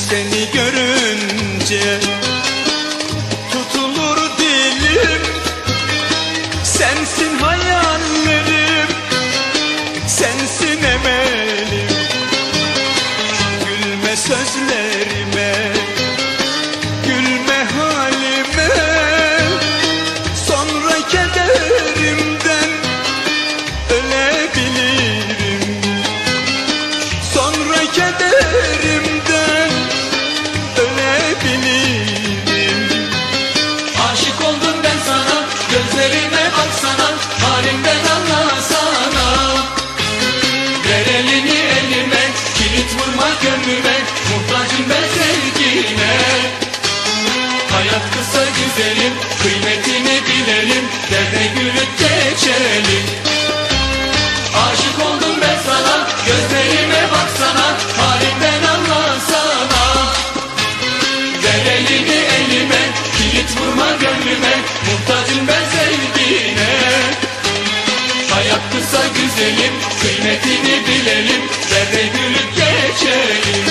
Seni görünce tutulur dilim, sensin hayallerim, sensin emelim. Gülme sözlerime, gülme halime, sonra kederimden ölebilirim. Sonra kederimden ölebilirim. Aşık oldum ben sana, gözlerime baksana, halimden anlasana. Ver elini elime, kilit vurma gönlüme, muhtacım ben sevgine. Hayat kısa güzelim, kıymetini bilelim, derde gülüp geçelim. Aşık oldum ben sana, gözlerime baksana, halimden anlasana. Ver elini elime, kilit vurma gönlüme, muhtacım ben sevgine. Hayat kısa güzelim, kıymetini bilelim, derde gülüp geçelim.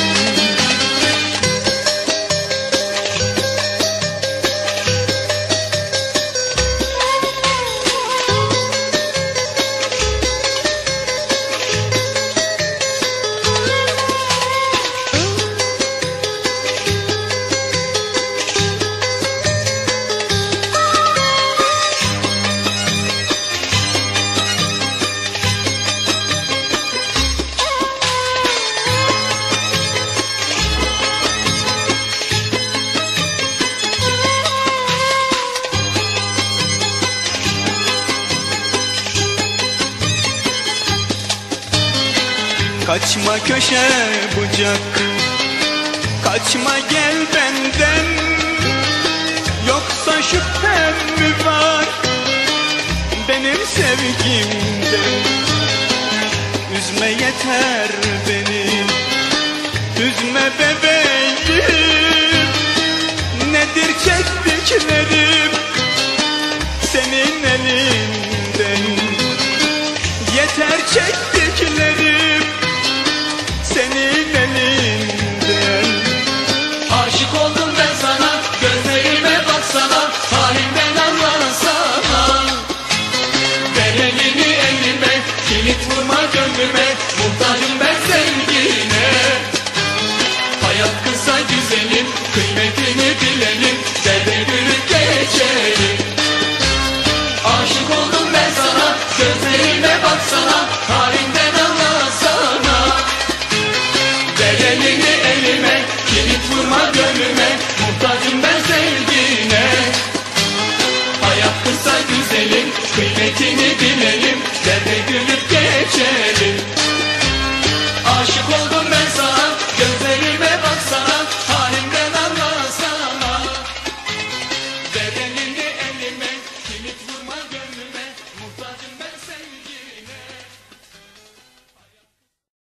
Kaçma köşe bucak, kaçma gel benden. Yoksa şüphem mi var benim sevgimden? Üzme yeter beni, üzme bebeğim. Nedir çektiklerim senin elinden? Yeter çek